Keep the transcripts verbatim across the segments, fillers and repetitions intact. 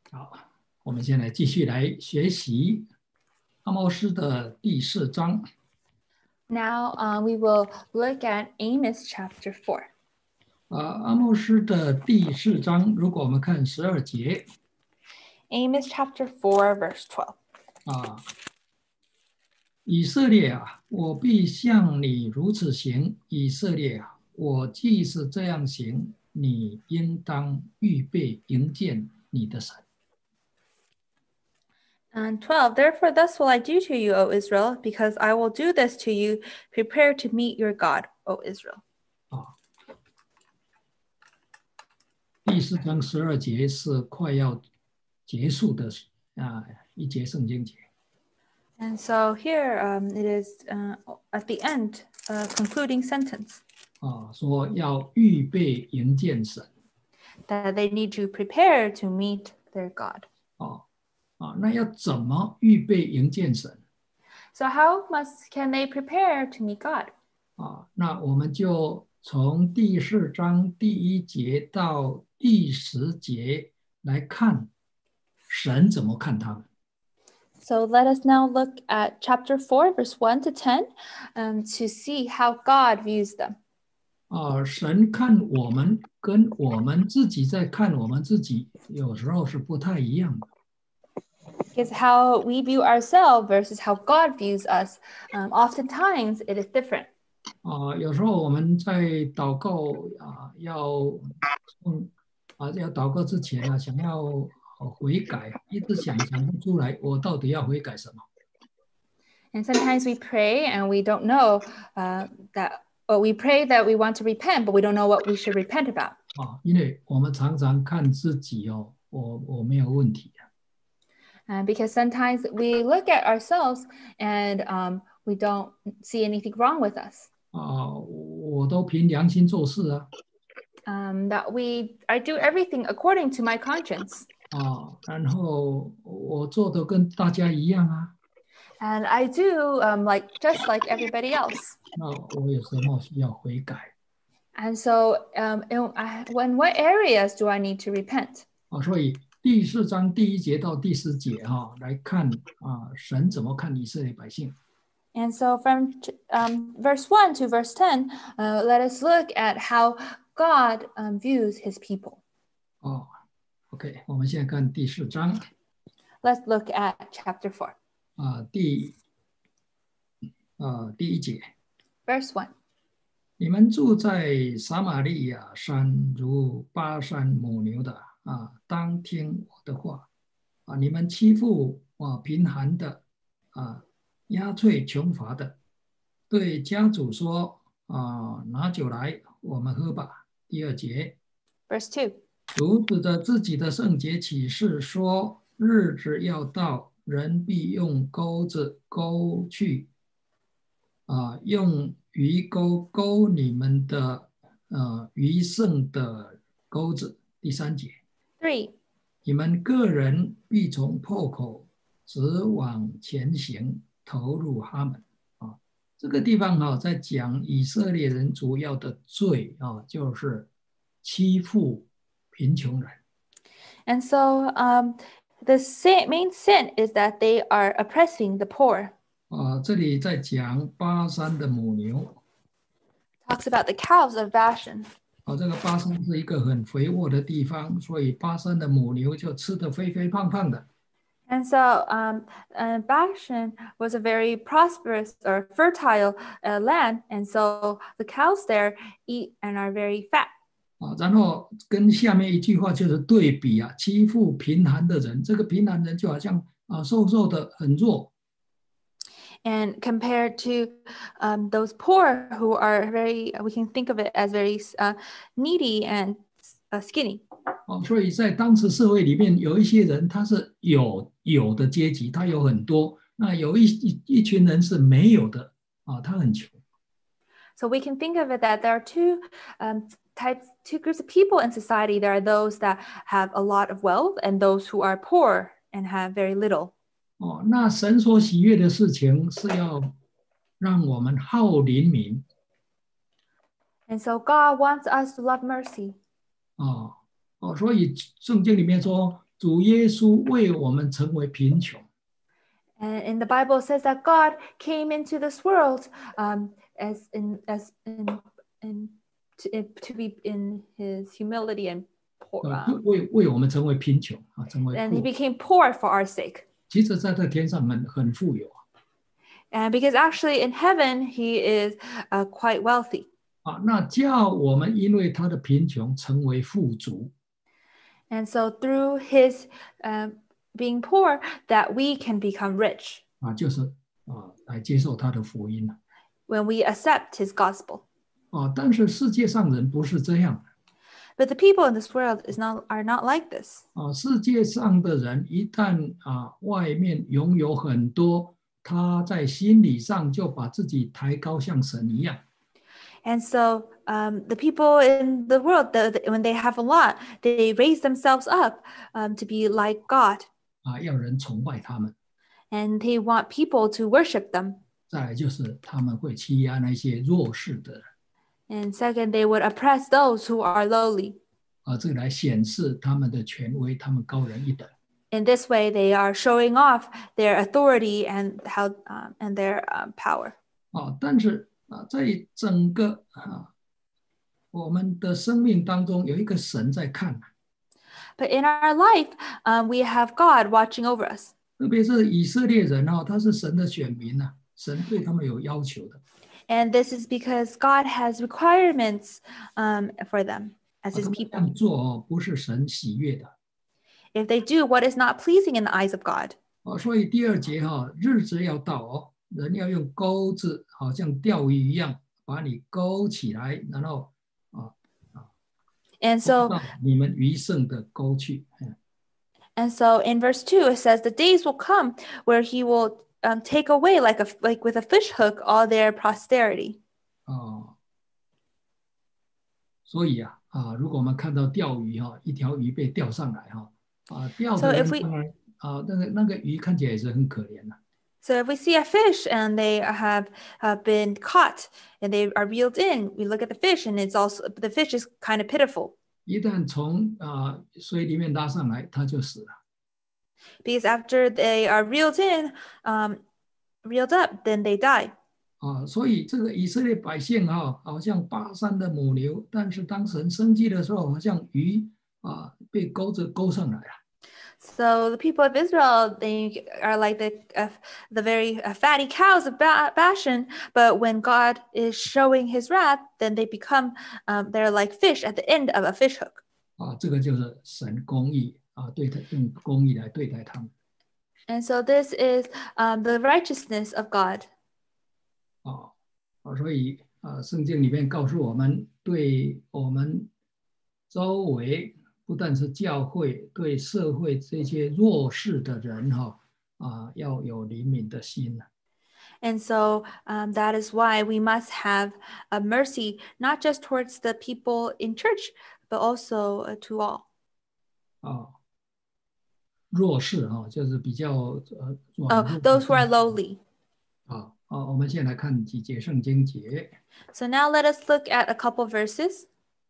好，我们现在继续来学习阿莫斯的第四章。 Now uh, we will look at Amos chapter four. 啊，阿莫斯的第四章，如果我们看十二节 Amos chapter four, verse twelve. 啊，以色列啊，我必向你如此行；以色列啊，我既是这样行，你应当预备迎见你的神。 And twelve, therefore thus will I do to you, O Israel, because I will do this to you. Prepare to meet your God, O Israel. 啊，第四章十二节是快要结束的啊一节圣经节。 And so here um, it is uh, at the end, a concluding sentence. 啊，说要预备迎见神。 That they need to prepare to meet their God. 哦，啊，那要怎么预备迎见神？ So how must can they prepare to meet God? 啊，那我们就从第四章第一节到第十节来看神怎么看他们。 So let us now look at chapter four, verse one to ten, um, to see how God views them. 啊，神看我们跟我们自己在看我们自己，有时候是不太一样的。 Because how we view ourselves versus how God views us, um, oftentimes it is different. 啊，有时候我们在祷告啊，要嗯啊，要祷告之前啊，想要悔改，一直想想不出来，我到底要悔改什么？ And sometimes we pray and we don't know uh, that, or we pray that we want to repent, but we don't know what we should repent about. 啊，因为我们常常看自己哦，我我没有问题。 Uh, because sometimes we look at ourselves and um, we don't see anything wrong with us. 啊，我都凭良心做事啊。 Um, that we, I do everything according to my conscience. 啊，然后我做的跟大家一样啊。 And I do um, like just like everybody else. 那我有什么需要悔改？ And so um, in, I, when what areas do I need to repent? 啊，所以第四章第一节到第十节哈、来看啊，神怎么看以色列百姓。 And so from um, verse one to verse ten, uh, let us look at how God um, views his people. 哦 ，OK， 我们现在看第四章 Let's look at chapter four, 啊，第啊第一节， verse one. 你们住在撒玛利亚山如巴山母牛的啊，当听我的话啊！你们欺负啊贫寒的啊，压榨穷乏的，对家主说啊，拿酒来，我们喝吧。第二节， Verse two. 主指着自己的圣洁启示说，日子要到，人必用钩子钩去啊，用鱼钩钩你们的呃余剩的钩子。第三节， Three. 你们个人必从破口直往前行，投入哈门啊。这个地方哈、在讲以色列人主要的罪啊，就是欺负贫穷人。 And so um, the sin, main sin is that they are oppressing the poor. 啊，这里在讲巴山的母牛。 Talks about the cows of Bashan. 啊，这个巴山是一个很肥沃的地方，所以巴山的母牛就吃得肥肥胖胖的。 And so um, uh, Bashan was a very prosperous or fertile uh, land. And so the cows there eat and are very fat. 啊，然后跟下面一句话就是对比啊，欺负贫寒的人，这个贫寒人就好像啊瘦瘦的很弱。 And compared to um, those poor who are very, we can think of it as very uh, needy and uh, skinny. 哦，所以在当时社会里面，有一些人他是有有的阶级，他有很多；那有一一一群人是没有的啊，他很穷。 So we can think of it that there are two um, types, two groups of people in society. There are those that have a lot of wealth and those who are poor and have very little. 哦，那神所喜悦的事情是要让我们好怜悯。 And so God wants us to love mercy. 哦哦，所以圣经里面说主耶稣为我们成为贫穷。 And in the Bible, it says that God came into this world um, as in as in, in to, to be in His humility and poor, 呃， um, 为为我们成为贫穷啊，成为 and He 破。 became poor for our sake. 其实在这天上很很富有 And because actually in heaven He is uh, quite wealthy. 啊，那叫我们因为他的贫穷成为富足 And so through His um, being poor, that we can become rich 啊，就是啊来接受他的福音了 when we accept His gospel. 啊。但是世界上人不是这样 But the people in this world is not are not like this. 啊。世界上的人一旦啊外面拥有很多，他在心理上就把自己抬高像神一样 And so um, the people in the world, the, the- when they have a lot, they raise themselves up um, to be like God, 啊，要人崇拜他们。 and they want people to worship them. 再来就是他们会欺压那些弱势的人， And second, they would oppress those who are lowly. 啊，这个来显示他们的权威，他们高人一等。 In this way, they are showing off their authority and how um, and their um, power. 啊，但是啊，在整个啊我们的生命当中，有一个神在看， But in our life, um, we have God watching over us. 特别是以色列人啊，他是神的选民呐、啊，神对他们有要求的。 And this is because God has requirements um, for them as 啊 His 他们这 people. 样做哦，不是神喜悦的。 If they do what is not pleasing in the eyes of God. 啊，所以第二节哈、日子要到哦，人要用钩子，好像钓鱼一样，把你勾起来，然后啊 And 放 so 到你们余剩的沟去。嗯 and so in verse two it says the days will come where He will um, take away like a like with a fish hook all their posterity. 啊，所以啊啊，如果我们看到钓鱼哈、一条鱼被钓上来哈、啊，钓 So 的 if 人 we 当然啊，那个那个鱼看起来也是很可怜的、 so if we see a fish and they have uh, been caught and they are reeled in, we look at the fish and it's also the fish is kind of pitiful 一旦从啊水里面拉上来，它就死了。 because after they are reeled in, um, reeled up, then they die. 啊，所以这个以色列百姓哈、好像巴山的母牛，但是当神生气的时候，好像鱼啊被钩子勾上来了。 So the people of Israel, they are like the uh, the very uh, fatty cows of ba- Bashan. But when God is showing His wrath, then they become um, they're like fish at the end of a fish hook. 啊，这个就是神公义啊，对他用公义来对待他们。 And so this is um, the righteousness of God. 啊啊，所以啊，圣经里面告诉我们，对我们周围不但是教会，对社会这些弱势的人哈啊，要有怜悯的心呐。 And so um, that is why we must have a mercy, not just towards the people in church, but also uh, to all. 啊，弱势哈，就是比较呃软 Oh, 弱 those who are lowly. 啊啊，我们先来看几节圣经节。 So now let us look at a couple verses.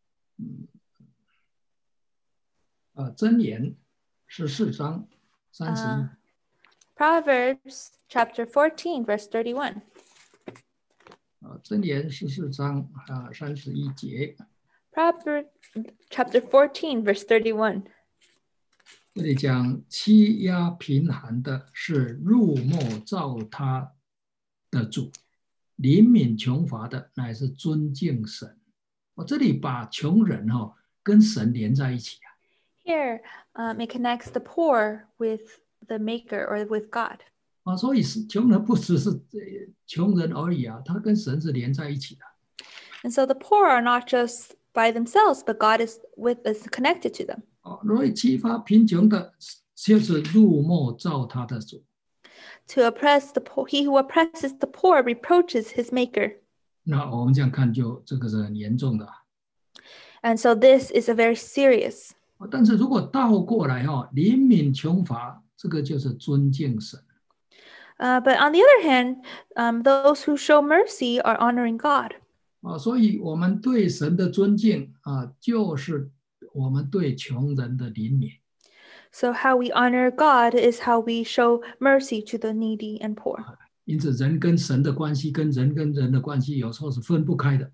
啊，箴言十四章三十一 Uh, Proverbs chapter fourteen, verse thirty-one. 啊，箴言十四章啊三十一节， Proverbs chapter fourteen, verse thirty-one. 这里讲欺压贫寒的是入没造他的主，怜悯穷乏的乃是尊敬神。我这里把穷人哈、哦、跟神连在一起啊。 Here, um, it connects the poor with the Maker or with God. 啊，所以是穷人不只是呃穷人而已啊，他跟神是连在一起的。 And so the poor are not just by themselves, but God is with is connected to them. 啊，所以欺发贫穷的，就是入没造他的主。 To oppress the poor, he who oppresses the poor reproaches his Maker. 那我们这样看就，这个是很严重的啊。 And so this is a very serious. 但是如果倒过来哈、哦，怜悯穷乏，这个就是尊敬神。 Uh, but on the other hand, um, those who show mercy are honoring God. 啊，所以我们对神的尊敬啊，就是我们对穷人的怜悯。 So how we honor God is how we show mercy to the needy and poor. 因此，人跟神的关系，跟人跟人的关系，有时候是分不开的。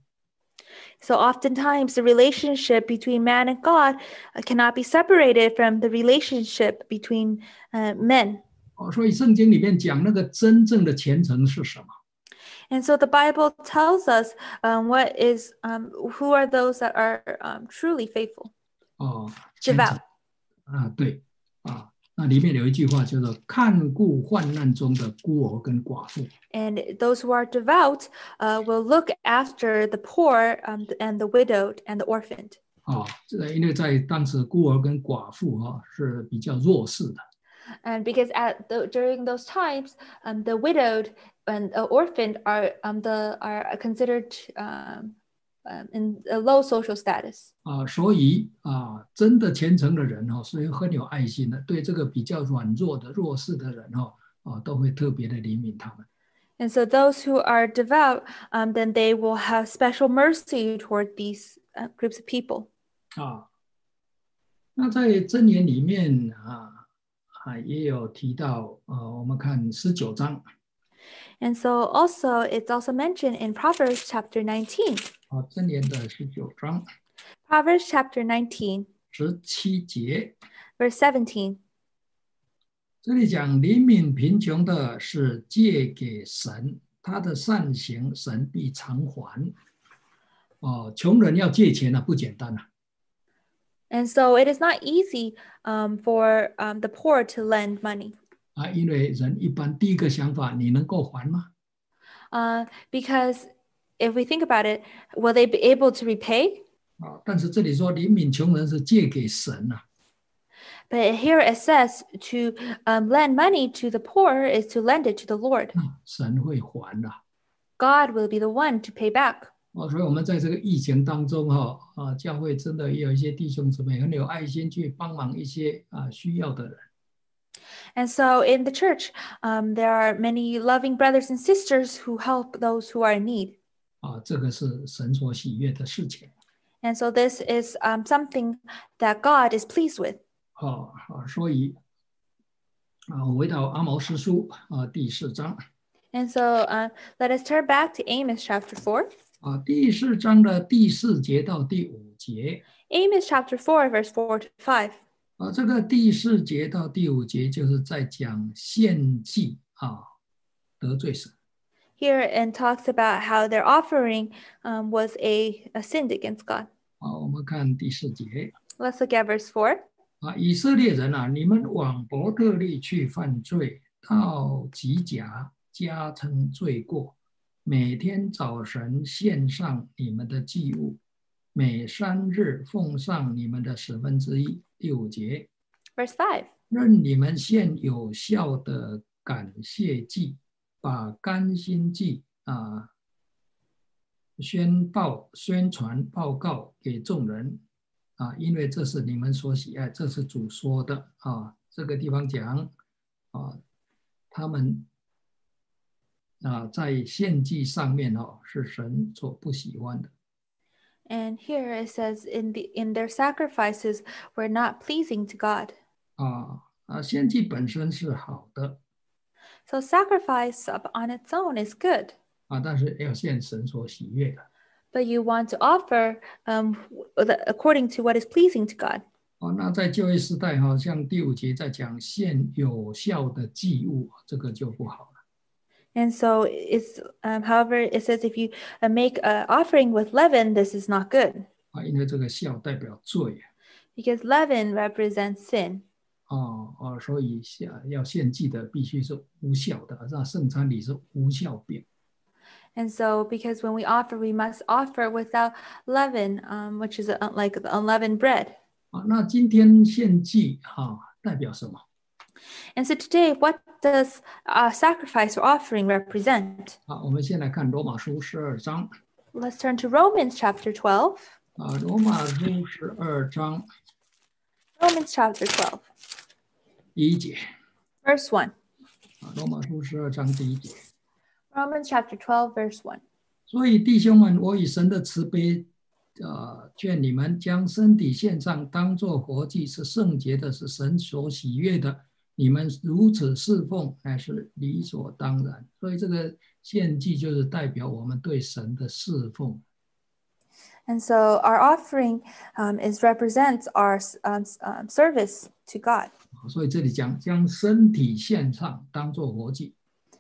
So oftentimes the relationship between man and God uh, cannot be separated from the relationship between uh, men. 哦，所以圣经里面讲那个真正的虔诚是什么？ And so the Bible tells us um, what is um, who are those that are um, truly faithful, 哦，虔诚 devout. 啊，对啊，那里面有一句话叫做“看顾患难中的孤儿跟寡妇”。 And those who are devout uh, will look after the poor um, and the widowed and the orphaned. 啊，这个因为在当时孤儿跟寡妇啊是比较弱势的。 And because at the, during those times, um, the widowed and uh, orphaned are um, the are considered um, um, in a low social status. 啊，所以啊，真的虔诚的人哈、哦，是很有爱心的，对这个比较软弱的、弱势的人哈、哦，啊，都会特别的怜悯他们。 And so those who are devout, um, then they will have special mercy toward these uh, groups of people. 啊，那在箴言里面啊啊也有提到，呃，我们看十九章。 And so also it's also mentioned in Proverbs chapter nineteen. 啊，箴言的十九章 Proverbs chapter nineteen, 十七节， verse seventeen. 这里讲怜悯贫穷的是借给神，他的善行神必偿还。哦，穷人要借钱啊，不简单啊。 And so it is not easy um, for um, the poor to lend money. 啊，因为人一般第一个想法，你能够还吗？ Uh, because if we think about it, will they be able to repay? 啊，但是这里说怜悯穷人是借给神啊。 But here it says to um, lend money to the poor is to lend it to the Lord. 啊神会还的。 God will be the one to pay back. 哦，所以我们在这个疫情当中哈，啊，教会真的也有一些弟兄姊妹很有爱心去帮忙一些啊需要的人。 And so in the church, um, there are many loving brothers and sisters who help those who are in need. 啊，这个是神所喜悦的事情。 And so this is um, something that God is pleased with. 啊啊，所以啊，我回到阿毛斯书啊第四章 And so uh, let us turn back to Amos chapter four. 啊，第四章的第四节到第五节 Amos chapter four, verse four to five. 啊，这个第四节到第五节就是在讲献祭啊得罪神。 Here and talks about how their offering um, was a, a sin against God. 好，我们看第四节 Let's look at verse four. 啊，以色列人啊，你们往伯特利去犯罪，到吉甲加增罪过，每天早晨献上你们的祭物，每三日奉上你们的十分之一。第五节， Verse five. 任你们献有效的感谢祭，把甘心祭啊宣报、宣传、报告给众人啊，因为这是你们所喜爱，这是主说的啊。这个地方讲啊，他们啊在献祭上面哦，是神所不喜欢的。 And here it says, in the in their sacrifices were not pleasing to God. 啊啊，献祭本身是好的 So sacrifice up on its own is good, 啊，但是要献神所喜悦的。 but you want to offer um, the- according to what is pleasing to God. 哦，那在旧约时代哈，像第五节在讲献有效的祭物，这个就不好了。 And so it's, um, however, it says if you uh, make an offering with leaven, this is not good 啊，因为这个效代表罪 because leaven represents sin. 啊啊，所以献要献祭的必须是无效的，那圣餐礼是无效饼。 And so, because when we offer, we must offer without leaven, um, which is uh, like the unleavened bread. 啊，那今天献祭哈、代表什么？ And so today, what does uh, sacrifice or offering represent? 啊，我们先来看罗马书十二章 Let's turn to Romans chapter twelve. 啊，罗马书十二章 Romans chapter twelve, 第一节 verse one. 啊，罗马书十二章第一节。 Romans chapter twelve, verse one. 所以弟兄们，我以神的慈悲呃劝你们将身体献上，当作活祭，是圣洁的，是神所喜悦的。你们如此侍奉，乃是理所当然。所以这个献祭就是代表我们对神的侍奉。 And so our offering um, is represents our um, um, service to God. 所以这里讲将身体献上，当作活祭。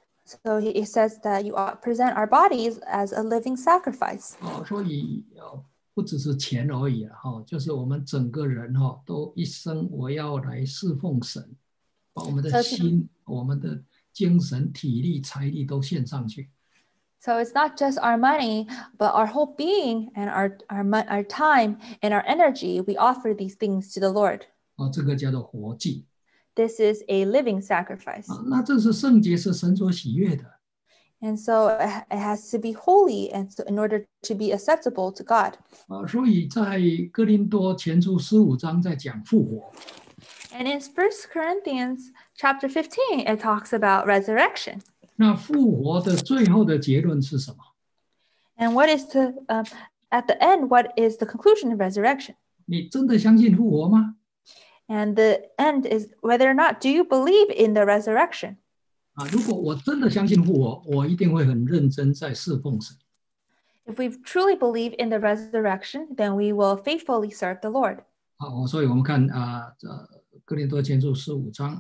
So he, he says that you ought present our bodies as a living sacrifice. 哦，所以呃不只是钱而已啊，哈，就是我们整个人哈，都一生我要来侍奉神，把我们的 So 心、我们的精神、体力、财力都献上去。 So it's not just our money, but our whole being and our our mo- our time and our energy. We offer these things to the Lord. 哦，这个叫做活祭 This is a living sacrifice. 啊。那这是圣洁，是神所喜悦的 And so it ha- it has to be holy, and so in order to be acceptable to God. 啊。所以在哥林多前书十五章在讲复活 And in First Corinthians chapter fifteen, it talks about resurrection. 那复活的最后的结论是什么？ And what is the um, at the end? What is the conclusion of resurrection? 你真的相信复活吗？ And the end is whether or not do you believe in the resurrection? 啊，如果我真的相信复活，我一定会很认真在侍奉神。 If we truly believe in the resurrection, then we will faithfully serve the Lord. 好，所以我们看啊，呃，哥林多前书十五章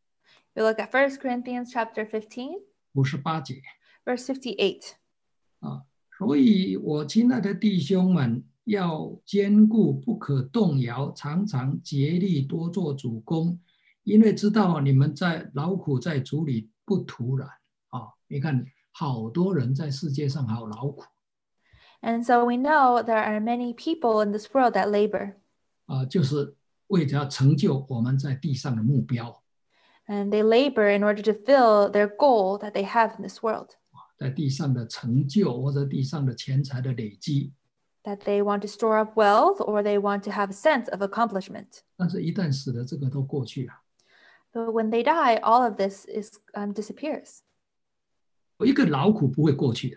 We look at First Corinthians chapter fifteen, 五十八节 verse fifty-eight. 啊，所以我亲爱的弟兄们，要坚固，不可动摇，常常竭力多做主工，因为知道你们在劳苦在主里不徒然啊。你看，好多人在世界上好劳苦 And so we know there are many people in this world that labor, 啊，就是为了要成就我们在地上的目标， and they labor in order to fill their goal that they have in this world, 在地上的成就或者地上的钱财的累积。 that they want to store up wealth or they want to have a sense of accomplishment. 但是，一旦死了，这个都过去了。 But when they die, all of this is um, disappears. 有一个劳苦不会过去的，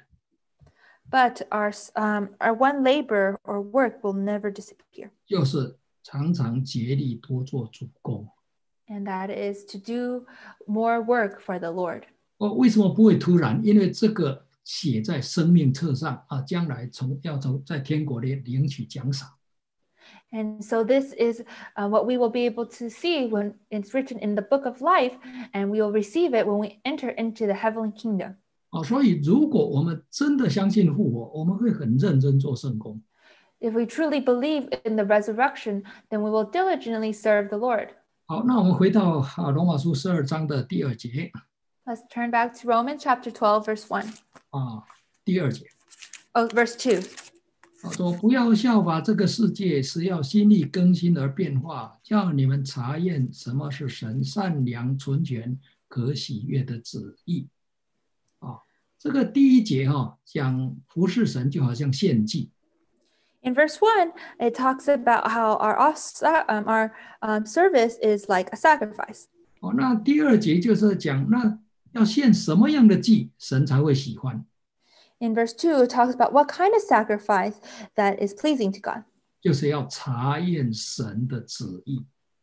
But our um, our one labor or work will never disappear, 就是常常竭力多做主工。 and that is to do more work for the Lord. 哦，为什么不会突然？因为这个写在生命册上啊，将来从要从在天国里领取奖赏。 And so this is uh, what we will be able to see when it's written in the book of life, and we will receive it when we enter into the heavenly kingdom. 哦，所以如果我们真的相信复活，我们会很认真做圣工。 If we truly believe in the resurrection, then we will diligently serve the Lord. 好，那我们回到啊罗马书十二章的第二节 Let's turn back to Romans chapter twelve, verse one. 啊，第二节 Oh, verse two. 啊说不要效法这个世界，是要心意更新而变化，叫你们查验什么是神善良、纯全、可喜悦的旨意。啊，这个第一节哈、哦、讲服侍神就好像献祭。 In verse one, it talks about how our, um, our um, service is like a sacrifice. 哦，那第二节就是讲，那要献什么样的祭，神才会喜欢？ In verse two, it talks about what kind of sacrifice that is pleasing to God. 就是要查验神的旨意。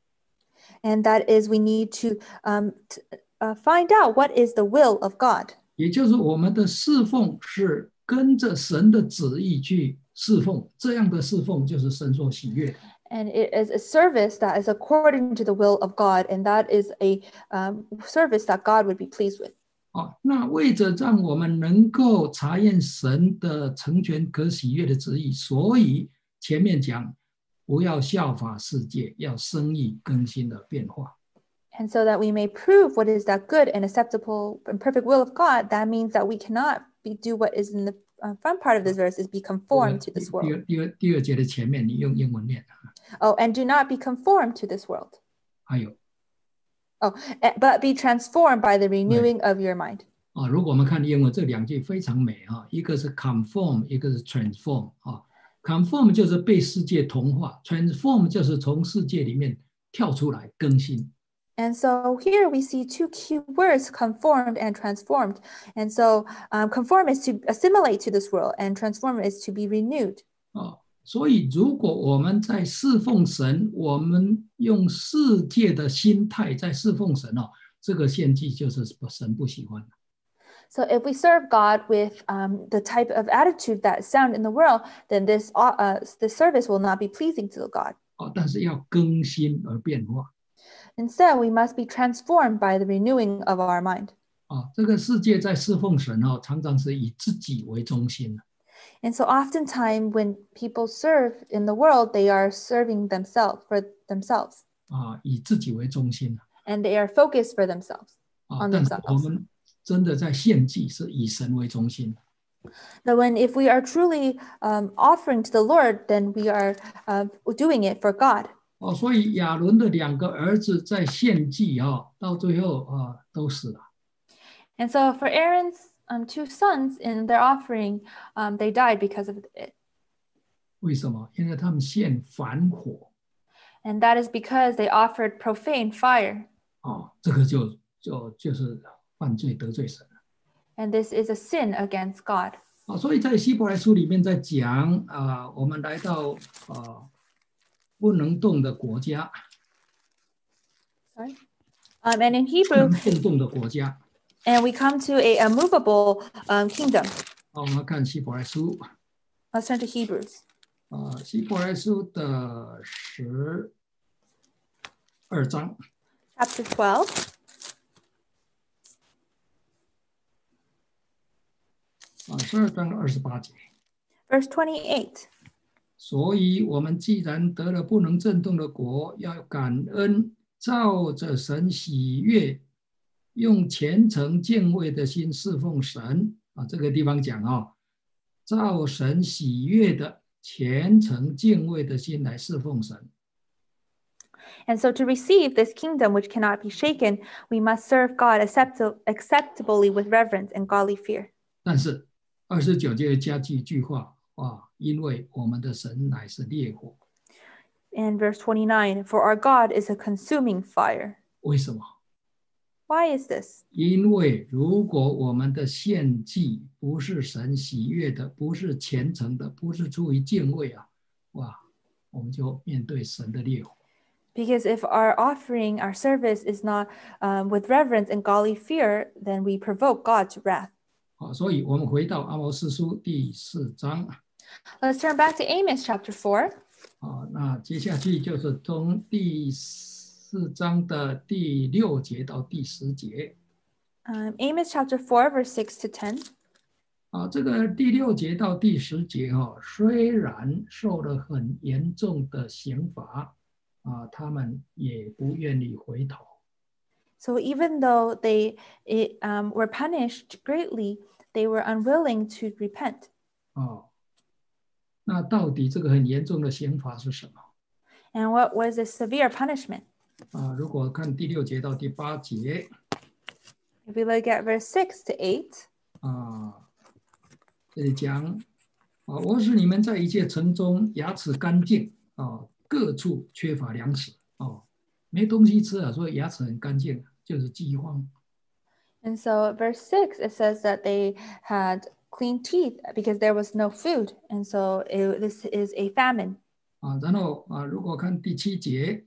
And that is we need to, um, t- uh, find out what is the will of God. 也就是我们的侍奉是跟着神的旨意去侍奉，这样的侍奉就是神所喜悦的。 And it is a service that is according to the will of God, and that is a um, service that God would be pleased with. 哦，那为着让我们能够查验神的成全可喜悦的旨意，所以前面讲不要效法世界，要生意更新的变化。 And so that we may prove what is that good and acceptable and perfect will of God, that means that we cannot be, do what is in the uh, front part of this verse is be conformed to this 第 world. 二第二第二节的前面，你用英文念。 Oh, and do not be conformed to this world. 还有 Oh, eh, but be transformed by the renewing of your mind. 啊，如果我们看英文，这两句非常美啊，一个是 conform， 一个是 transform 啊。conform 就是被世界同化 ，transform 就是从世界里面跳出来更新。 And so here we see two key words, conformed and transformed. And so um, conform is to assimilate to this world, and transform is to be renewed. 啊， 所以，如果我们在侍奉神，我们用世界的心态在侍奉神哦，这个献祭就是神不喜欢的。 So if we serve God with um, the type of attitude that is found in the world, then this uh, uh, this service will not be pleasing to God. 哦，但是要更新而变化。 Instead, we must be transformed by the renewing of our mind. 啊，这个世界在侍奉神哦，常常是以自己为中心的。 And so oftentimes when people serve in the world, they are serving themselves for themselves. 啊，以自己为中心的。 And they are focused for themselves, 啊， on 但是我 themselves. 们真的在献祭是以神为中心的。 But when if we are truly um, offering to the Lord, then we are uh, doing it for God. 哦，所以亚伦的两个儿子在献祭啊，到最后啊都死了。 And so for Aaron's um, two sons in their offering, um, they died because of it. 为什么？因为他们献反火。 And that is because they offered profane fire. 哦，这个就就就是犯罪得罪神了。 And this is a sin against God. 啊，所以在希伯来书里面在讲啊，我们来到啊不能动的国家。 Sorry. Um, and in 不 Hebrew, 能动动的国家。 and we come to a, a movable um, kingdom. 好，我们看希伯来书。 Let's turn to Hebrews. 啊，希伯来书的十二章。 Chapter twelve. 啊，十二章二十八节。 Verse twenty-eight. 所以，我们既然得了不能震动的国，要感恩，照着神喜悦，用虔诚敬畏的心侍奉神。啊，这个地方讲哦，照神喜悦的虔诚敬畏的心来侍奉神。 And so to receive this kingdom which cannot be shaken, we must serve God accept acceptably with reverence and godly fear. 但是二十九节加句一句话啊，因为我们的神乃是烈火。 And verse twenty-nine, for our God is a consuming fire. 为什么？ Why is this? 因为如果我们的献祭不是神喜悦的，不是虔诚的，不是出于敬畏啊，哇，我们就面对神的烈火。 Because if our offering, our service is not um, with reverence and godly fear, then we provoke God's wrath. 好，所以我们回到阿摩司书第四章。 Let's turn back to Amos chapter four. 啊，那接下去就是从第四章的第六节到第十节。 Um, Amos chapter four, verse six to ten. 啊，这个第六节到第十节哈、哦，虽然受了很严重的刑罚，啊，他们也不愿意回头。 So even though they it, um, were punished greatly, they were unwilling to repent. 哦，那到底这个很严重的刑罚是什么？ And what was a severe punishment? 啊，如果看第六节到第八节， If we look at verse six to eight, 啊，这里讲，啊，我使你们在一切城中牙齿干净，啊，各处缺乏粮食，哦，没东西吃啊，所以牙齿很干净，就是饥荒。 and so verse six, it says that they had clean teeth because there was no food. And so it, this is a famine. 啊，然后啊，如果看第七节，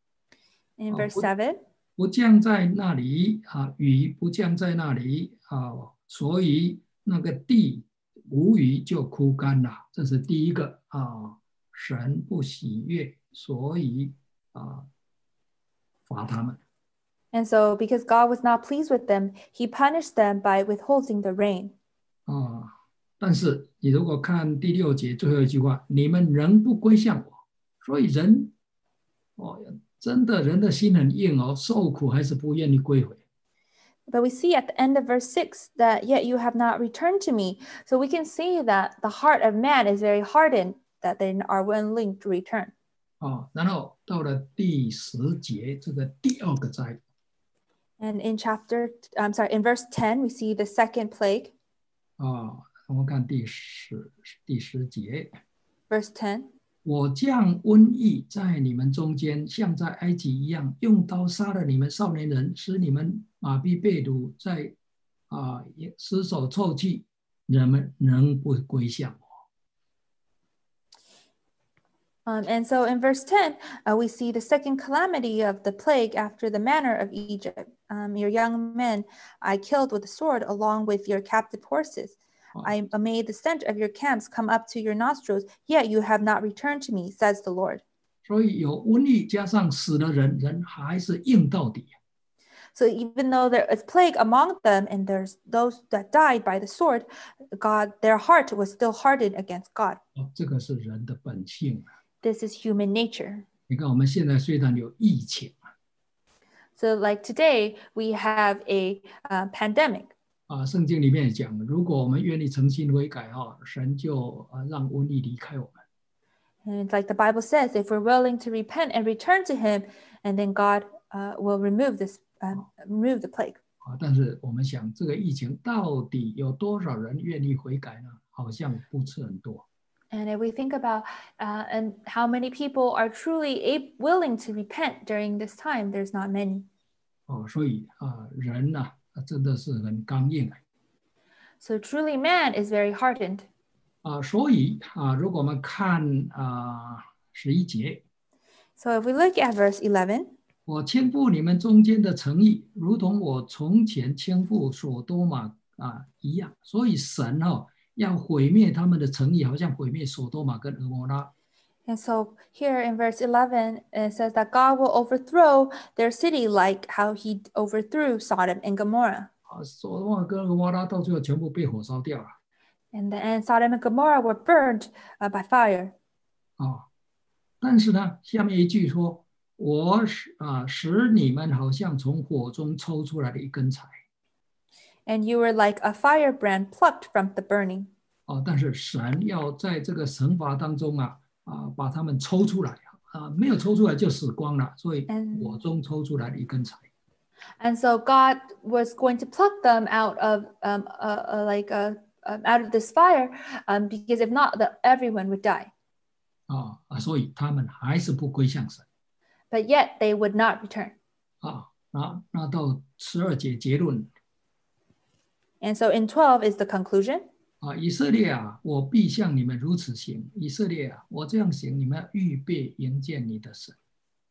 In Oh, verse what- seven, 不降在那里啊，雨不降在那里啊，所以那个地无雨就枯干了。这是第一个啊，神不喜悦，所以啊罚他们。 and so because God was not pleased with them, he punished them by withholding the rain. 啊，但是你如果看第六节最后一句话，你们仍不归向我，所以人哦，真的人的心很硬哦，受苦还是不愿意归回。 But we see at the end of verse six that yet you have not returned to me. So we can see that the heart of man is very hardened, that they are willing to return. 哦，然后到了第十节，这个第二个灾。 And in chapter, I'm sorry, in verse ten, we see the second plague. 啊，我们看第十第十节， Verse ten, 我降瘟疫在你们中间，像在埃及一样，用刀杀了你们少年人，使你们马逼被掳，在啊失手臭气，人们仍不归向我。 Um, and so in verse ten, uh, we see the second calamity of the plague after the manner of Egypt. Um, your young men I killed with the sword along with your captive horses. I made the scent of your camps come up to your nostrils, yet you have not returned to me, says the Lord. 所以有瘟疫加上死的人，人还是硬到底。 So even though there is plague among them and there's those that died by the sword, God, their heart was still hardened against God. 哦，这个是人的本性啊。 This is human nature. 你看我们现在虽然有疫情， So like today, we have a uh, pandemic. 啊，圣经里面也讲，如果我们愿意诚心悔改哈，神就啊让瘟疫离开我们。 And it's like the Bible says, if we're willing to repent and return to Him, and then God uh, will remove this, um, remove the plague. 啊，但是我们想，这个疫情到底有多少人愿意悔改呢？好像不是很多。 And if we think about uh, and how many people are truly a- willing to repent during this time, there's not many. 哦，所以啊，人呐、啊，真的是很刚硬啊。 So truly, man is very hardened. 啊，所以啊，如果我们看啊十一节， So if we look at verse eleven, 我倾覆你们中间的诚意，如同我从前倾覆所多玛啊一样。所以神哦要毁灭他们的诚意，好像毁灭所多玛跟俄摩拉。 and so here in verse eleven, it says that God will overthrow their city like how He overthrew Sodom and Gomorrah. 啊，所多玛跟俄摩拉到最后全部被火烧掉了。 And the end, Sodom and Gomorrah were burned uh, by fire. 啊，但是呢，下面一句说，我使啊使你们好像从火中抽出来的一根柴。 And you were like a firebrand plucked from the burning. 啊，但是神要在这个惩罚当中啊啊把他们抽出来啊，没有抽出来就死光了，所以火中抽出来的一根柴。 And so God was going to pluck them out of um, uh, uh, like uh, um, out of this fire, um, because if not, that everyone would die. 啊啊，所以他们还是不归向神。 But yet they would not return. 啊，那那到十二节结论 And so in twelve is the conclusion. 啊，以色列啊，我必向你们如此行。以色列啊，我这样行，你们要预备迎接你的神。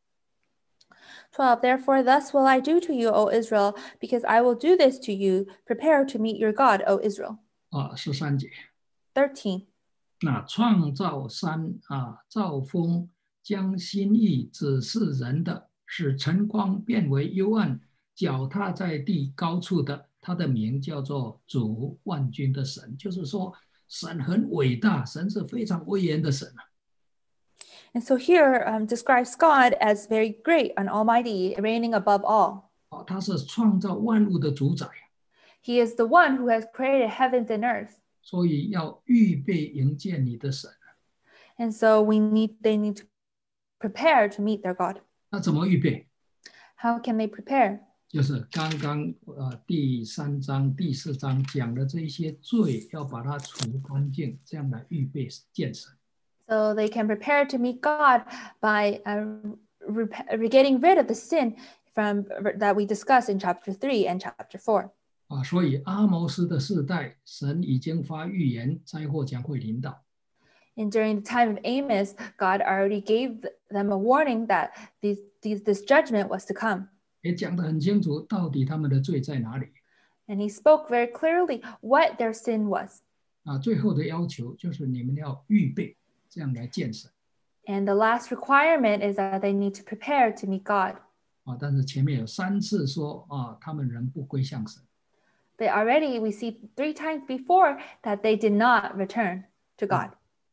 twelve, therefore thus will I do to you, O Israel, because I will do this to you. Prepare to meet your God, O Israel. 啊，十三节， thirteen, 那创造山啊，造风，将心意指示人的，使晨光变为幽暗，脚踏在地高处的，他的名叫做主万军的神。就是说，神很伟大，神是非常威严的神啊。 and so here um, describes God as very great and almighty, reigning above all. 啊，他是创造万物的主宰， He is the one who has created heavens and earth. 所以要预备迎接你的神。 And so we need, they need to prepare to meet their God. 那怎么预备？ How can they prepare? 就是刚刚呃第三章、第四章讲的这一些罪，要把它除干净，这样来预备见神。 So they can prepare to meet God by uh, rep- getting rid of the sin from that we discussed in chapter three and chapter four. 啊，所以阿摩斯的世代，神已经发预言，灾祸将会临到。 And during the time of Amos, God already gave them a warning that these, these, this judgment was to come. 也讲得很清楚，到底他们的罪在哪里。 And he spoke very clearly what their sin was. 啊，最后的要求就是你们要预备，这样来见神。 And the last requirement is that they need to prepare to meet God. 啊，但是前面有三次说啊，他们仍不归向神。 But already we see three times before that they did not return to God.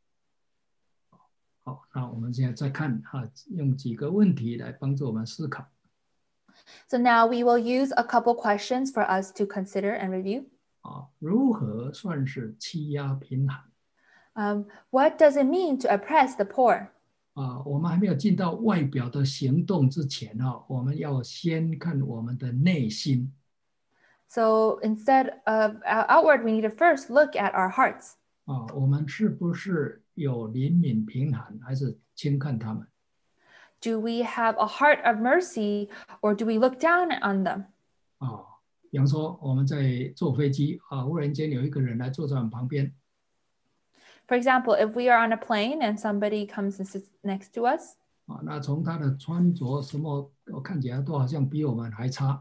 好，那我们现在再看哈，用几个问题来帮助我们思考。 So now we will use a couple questions for us to consider and review. 啊，如何算是欺压贫寒？ Um, what does it mean to oppress the poor? 啊，我们还没有进到外表的行动之前啊，我们要先看我们的内心。 So instead of outward, we need to first look at our hearts. 啊，我们是不是有怜悯贫寒，还是轻看他们？ Do we have a heart of mercy or do we look down on them? 啊，比方说我们在坐飞机啊，忽然间有一个人来坐在我们旁边， For example, if we are on a plane and somebody comes and sits next to us, 啊，那从他的穿着什么，我看起来都好像比我们还差。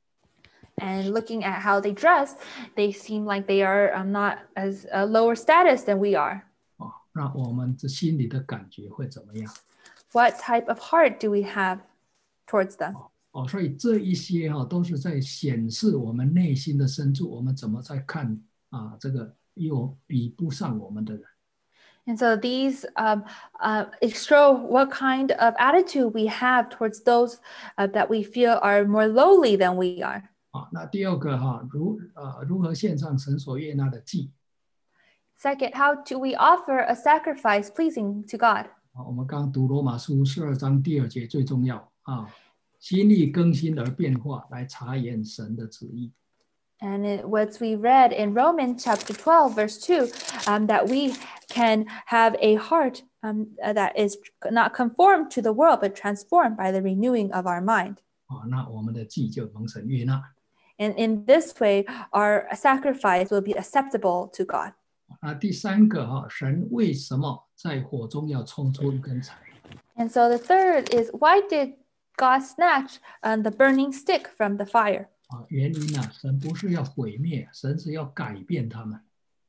and looking at how they dress, they seem like they are um, not as a lower status than we are. 啊，那我们这心里的感觉会怎么样？ What type of heart do we have towards them? 哦，所以这一些哈、都是在显示我们内心的深处，我们怎么在看啊这个又比不上我们的人。 And so these um, uh, show what kind of attitude we have towards those uh, that we feel are more lowly than we are. 啊，那第二个哈、如呃如何献上神所悦纳的祭？ Second, how do we offer a sacrifice pleasing to God? 啊，我们刚刚读罗马书十二章第二节最重要啊，心意更新而变化，来查验神的旨意。 And it, what we read in Romans chapter twelve, verse two, um, that we can have a heart um, that is not conformed to the world, but transformed by the renewing of our mind. 啊，那我们的祭就蒙神悦纳。 And in this way, our sacrifice will be acceptable to God. 那第三个哈、神为什么在火中要抽出一根柴？ And so the third is, why did God snatch um, the burning stick from the fire? 啊，原因呢、神不是要毁灭，神是要改变他们。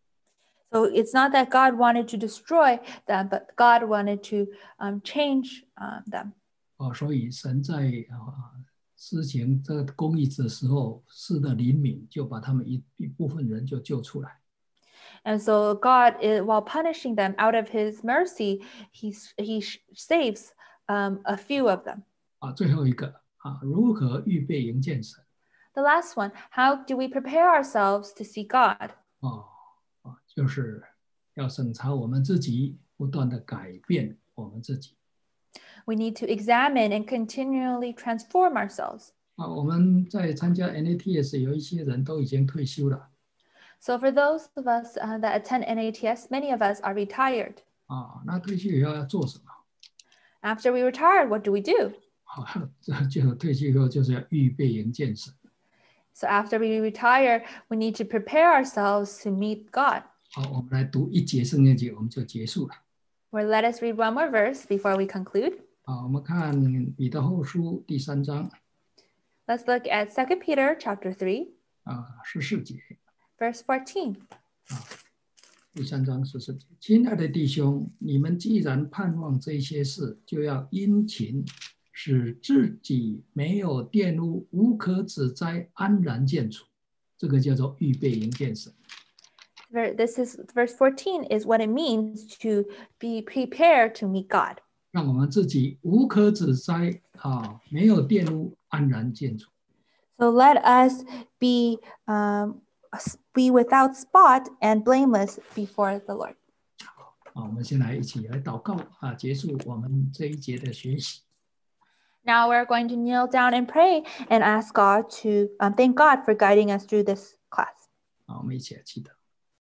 So it's not that God wanted to destroy them, but God wanted to um, change um, them. 啊，所以神在啊施行这个公义的时候，施的怜悯，就把他们一一部分人就救出来。 And so God, is, while punishing them out of his mercy, he, he saves um, a few of them. 啊，最后一个啊，如何预备迎见神？ The last one, how do we prepare ourselves to see God? 哦啊，就是要审查我们自己，不断的改变我们自己。 We need to examine and continually transform ourselves. 啊，我们在参加 N A T S 有一些人都已经退休了。 So for those of us uh, that attend N A T S, many of us are retired. 啊，那退休以后要做什么？ After we retire, what do we do? 啊，这就退休以后就是要预备迎见神。 So after we retire, we need to prepare ourselves to meet God. 好，我们来读一节圣经节，我们就结束了。 Well, let us read one more verse before we conclude. 好，我们看彼得后书第三章 Let's look at Second Peter chapter three, 啊十四节。 verse fourteen. 第三章十四节，亲爱的弟兄，你们既然盼望这些事，就要殷勤，使自己没有玷污，无可指摘，安然见主。这个叫做预备迎见神。 This is verse fourteen is what it means to be prepared to meet God. 让我们自己无可指摘啊，没有玷污，安然见主。 So let us be um, be without spot and blameless before the Lord. 啊，我们先来一起来祷告啊，结束我们这一节的学习。 Now we're going to kneel down and pray and ask God to um, thank God for guiding us through this class. 啊，我们一起来祈祷。